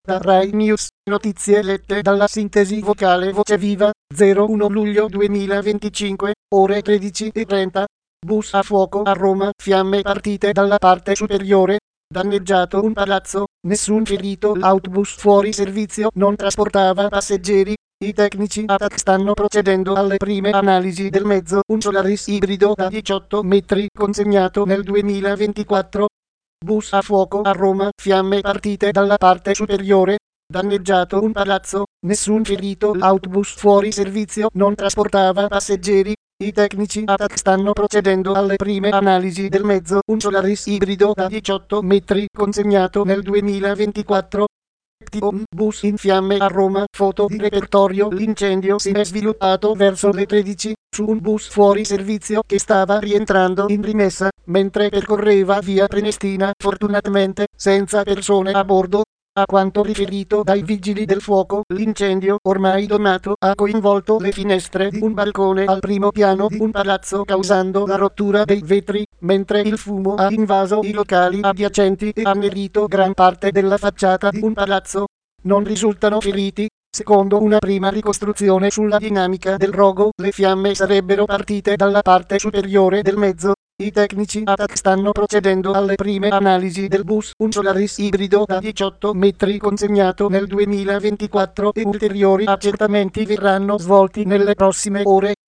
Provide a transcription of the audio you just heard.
Da Rai News, notizie lette dalla sintesi vocale Voce Viva, 01 luglio 2025, ore 13:30. Bus a fuoco a Roma, fiamme partite dalla parte superiore. Danneggiato un palazzo, nessun ferito, l'autobus fuori servizio non trasportava passeggeri. I tecnici ATAC stanno procedendo alle prime analisi del mezzo, un Solaris ibrido da 18 metri consegnato nel 2024. Bus a fuoco a Roma, fiamme partite dalla parte superiore. Danneggiato un palazzo, nessun ferito, l'autobus fuori servizio non trasportava passeggeri. I tecnici ATAC stanno procedendo alle prime analisi del mezzo, un Solaris ibrido da 18 metri consegnato nel 2024. Bus in fiamme a Roma, foto di repertorio. L'incendio si è sviluppato verso le 13 su un bus fuori servizio che stava rientrando in rimessa mentre percorreva via Prenestina, fortunatamente senza persone a bordo. A quanto riferito dai vigili del fuoco, l'incendio, ormai domato, ha coinvolto le finestre di un balcone al primo piano di un palazzo causando la rottura dei vetri, mentre il fumo ha invaso i locali adiacenti e annerito gran parte della facciata di un palazzo. Non risultano feriti. Secondo una prima ricostruzione sulla dinamica del rogo, le fiamme sarebbero partite dalla parte superiore del mezzo. I tecnici ATAC stanno procedendo alle prime analisi del bus, un Solaris ibrido da 18 metri consegnato nel 2024, e ulteriori accertamenti verranno svolti nelle prossime ore.